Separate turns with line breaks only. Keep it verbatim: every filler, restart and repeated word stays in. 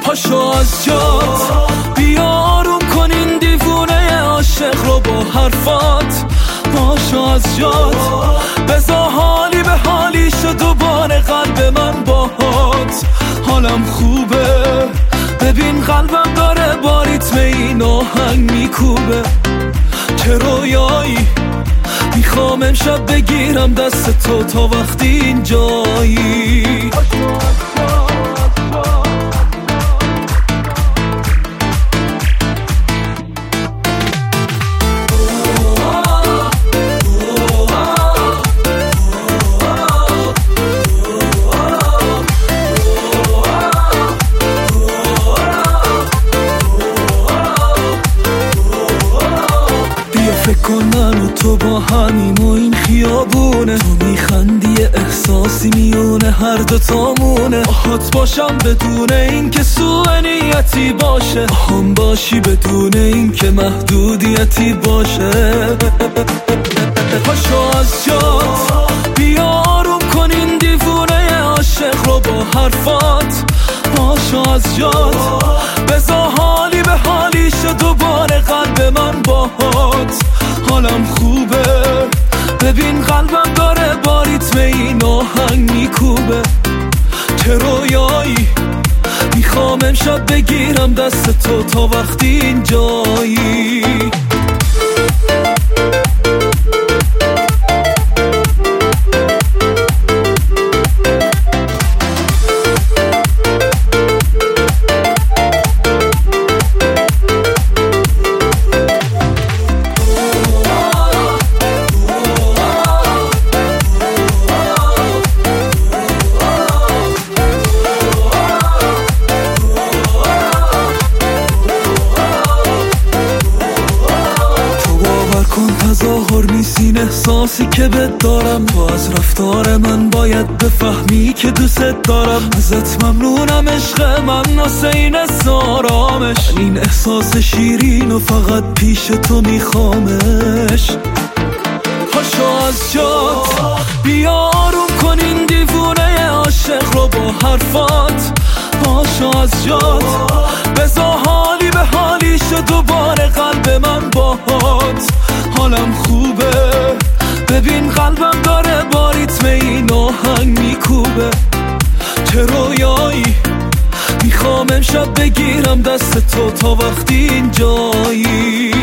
پاشو از جات بیارون کن این دیوونه عاشق رو با حرفات. پاشو از جات بذار حالی به حالی شد دوباره قلب من باهات. حالم خوبه ببین قلبم داره با ریتم این آهنگ میکوبه. چه رویایی میخوام امشب بگیرم دست تو تا وقتی اینجایی. فکر کن من و تو با همیم و این خیابونه. تو میخندی احساسی میونه هر دوتامونه. آهات باشم بدون این که سوء نیتی باشه. آهم باشی بدون این که محدودیتی باشه. پاشو از جات بیارون کن این دیوونه عاشق رو با حرفات. پاشو از جات بذار حالی به حالی شد دوباره قلب من باهات. حالم خوبه ببین قلبم داره با ریتم این آهنگ میکوبه. چه رویایی میخوام امشب بگیرم دست تو تا وقتی اینجایی. تظاهر نیست این احساسی که بهت دارم. تو از رفتار من باید بفهمی که دوست دارم. ازت ممنونم عشق من واسه این آرامش. این احساس شیرین و فقط پیش تو میخوامش. پاشو از جات بیارون کن این دیوونه عاشق رو با حرفات. پاشو از جات بذار حالی به حالی شد دوباره قلب من باهات. حالم خوبه ببین قلبم داره با ریتم این آهنگ میکوبه. چه رویایی میخوام امشب بگیرم دست تو تا وقتی اینجایی.